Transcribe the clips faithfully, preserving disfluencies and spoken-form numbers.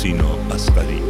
سینا اصغری.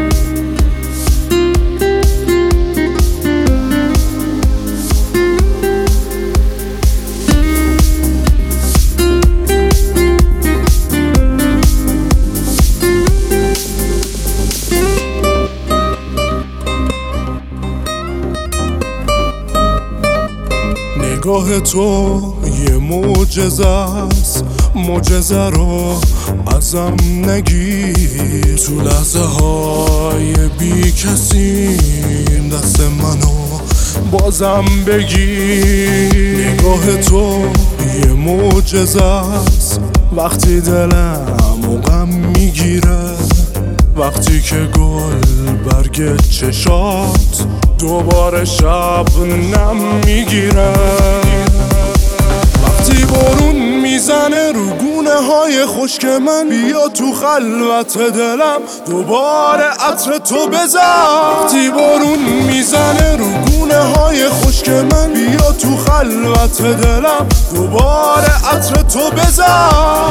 نگاه تو یه معجزه است، معجزه رو ازم نگیر. تو لحظه های بی کسی دست منو بازم بگیر. نگاه تو یه معجزه است، وقتی دلم غم میگیره، وقتی که گل برگ چشات دوباره شب نم میگیره، وقتی بارون میزنه رو گونه های خشک من، بیا تو خلوت دلم دوباره عطر تو بزن. وقتی بارون میزنه رو گونه های خشک من، بیا تو خلوت دلم دوباره عطر تو بزن.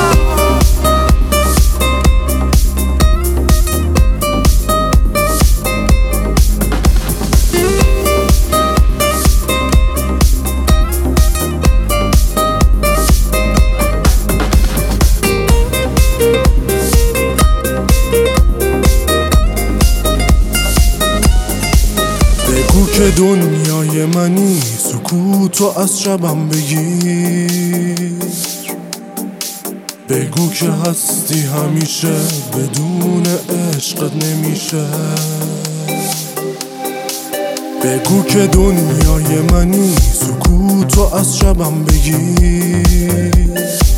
بگو که دنیای منی، سکوتو از شبم بگیر. بگو که هستی همیشه، بدون عشقت نمیشه. بگو که دنیای منی، سکوتو از شبم بگیر.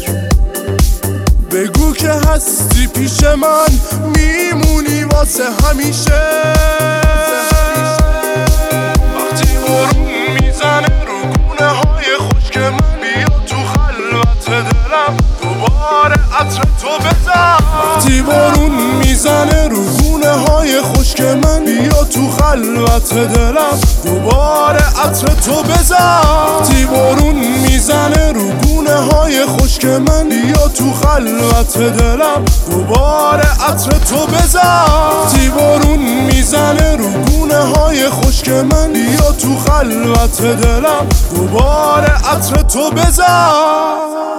بگو که هستی پیش من، میمونی واسه همیشه. وقتی بارون میزنه رو گونه های خشک من، بیا تو خلوت دلم دوباره عطر تو بزن. وقتی بارون میزنه رو گونه های خشک من، بیا تو خلوت دلم دوباره عطر تو بزن. وقتی بارون میزنه رو گونه های خشک من، بیا تو خلوت دلم دوباره عطر تو بزن. وقتی بارون میزنه رو گونه های خشک من، بیا تو خلوت دلم دوباره عطر تو بزن.